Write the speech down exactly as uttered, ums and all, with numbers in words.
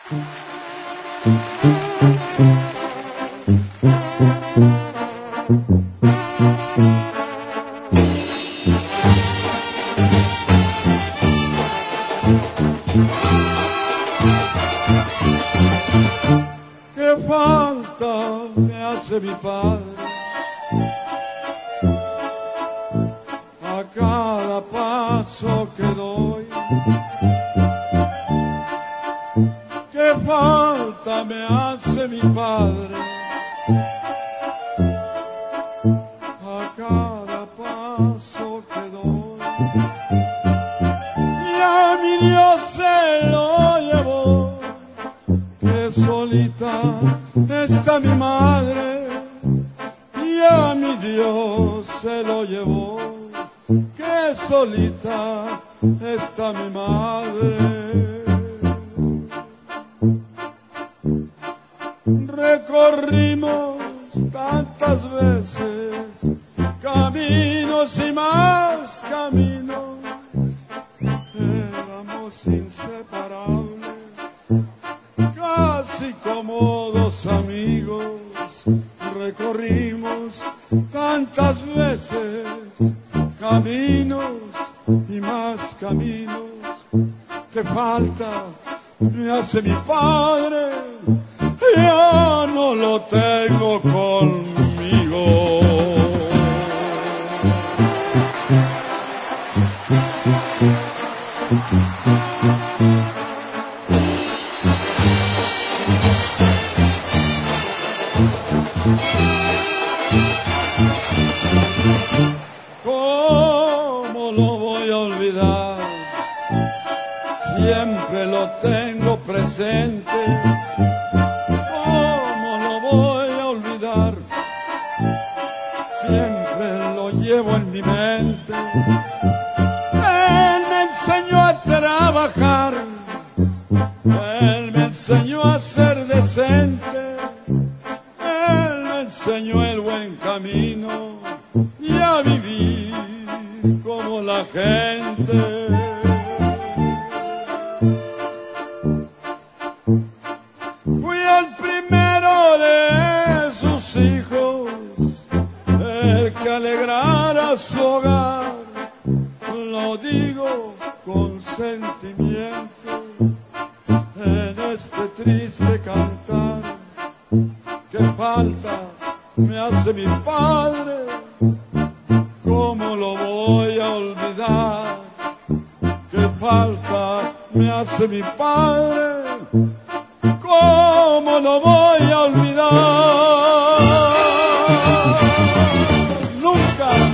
Qué falta me hace mi padre a cada paso que doy. Qué falta me hace mi padre a cada paso que doy. Y a mi Dios se lo llevó, que solita está mi madre. Y a mi Dios se lo llevó, que solita está mi madre. Recorrimos tantas veces caminos y más caminos, éramos inseparables, casi como dos amigos. Recorrimos tantas veces caminos y más caminos. Que falta me hace mi padre, ya no lo tengo conmigo. ¿Cómo lo voy a olvidar? Siempre lo tengo presente. ¿Cómo lo voy a olvidar? Siempre lo llevo en mi mente. Él me enseñó a trabajar, él me enseñó a ser decente, él me enseñó el buen camino y a vivir como la gente. Fui el primero de sus hijos, el que alegrara su hogar. Lo digo con sentimiento en este triste cantar. Qué falta me hace mi padre, ¿cómo lo voy a olvidar? Qué falta me hace mi padre, ¿cómo lo voy a olvidar? Nunca.